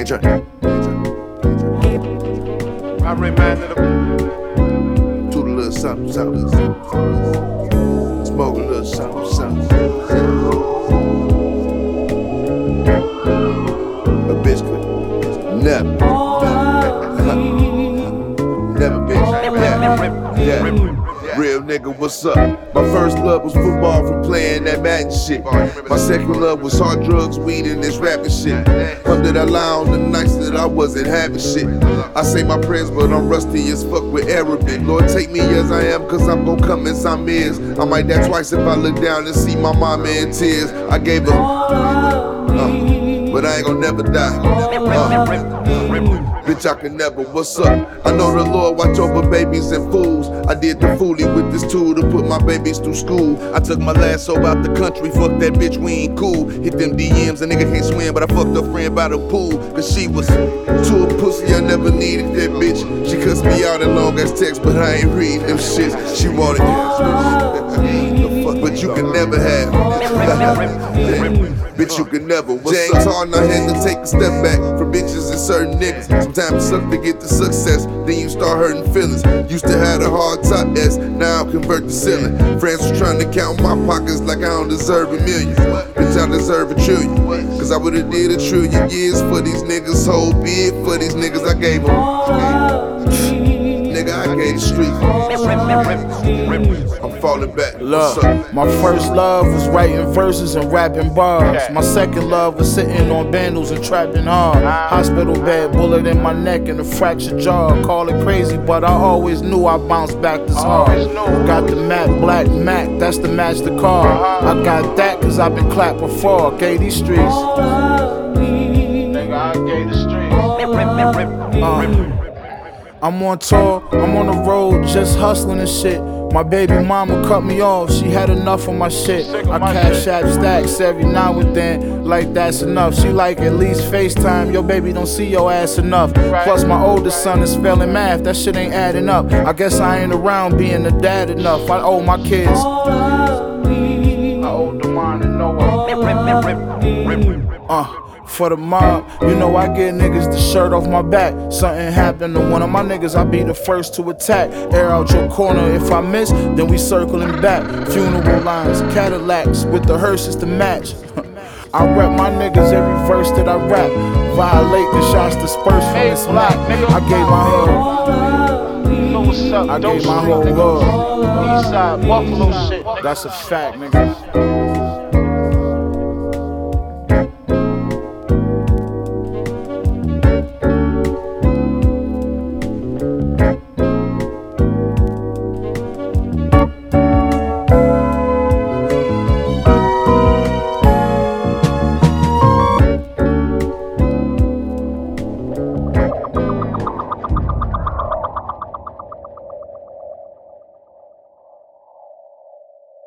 Danger. I reminded him. To the little something, something. Smoke a little something, something. A bitch could never. Never bitch. Yeah. Real nigga, what's up? My first love was football from playing that Madden shit. My second love was hard drugs, weed, and this rapping shit. How did I lie on the nights that I wasn't having shit? I say my prayers, but I'm rusty as fuck with Arabic. Lord, take me as I am, cause I'm gon' come as I'm is. I might die twice if I look down and see my mama in tears. I gave her, but I ain't gon' never die. Bitch, I can never, what's up? I know the Lord watch over babies and fools. I did the foolie with this tool to put my babies through school. I took my last soul out the country, fuck that bitch, we ain't cool. Hit them DMs, a nigga can't swim, but I fucked her friend by the pool. Cause she was too a pussy, I never needed that bitch. She cussed me out in long ass text, but I ain't reading them shits. She wanted but you can never have. Bitch, you can never. James Harden, I had to take a step back from bitches and certain niggas. Sometimes it sucks to get the success, then you start hurting feelings. Used to have a hard top S, now I convert to ceiling. Friends was trying to count my pockets like I don't deserve a million. Bitch, I deserve a trillion. Cause I would've did a trillion years for these niggas. Whole bid for these niggas, I gave them. Nigga, I gave the street. I'm falling back. Look, my first love was writing verses and rapping bars. My second love was sitting on bundles and trapping hard. Hospital bed, bullet in my neck and a fractured jaw. Call it crazy, but I always knew I bounced back this hard. Got the matte black Mac, that's the match the car. I got that cause I've been clapped before. Gave these streets. Nigga, I gave the streets. I'm on tour, I'm on the road, just hustling and shit. My baby mama cut me off, she had enough of my shit. I cash app stacks every now and then, like that's enough. She like at least FaceTime, yo baby don't see your ass enough. Plus my oldest son is failing math, that shit ain't adding up. I guess I ain't around being a dad enough, I owe my kids. I owe Demond and Noah. For the mob, you know I get niggas the shirt off my back. Something happened to one of my niggas, I be the first to attack. Air out your corner, if I miss, then we circling back. Funeral lines, Cadillacs with the hearses to match. I rep my niggas every verse that I rap. Violate the shots dispersed from this map. I gave my hood. I gave my whole hood. Eastside, Buffalo shit. That's a fact, nigga.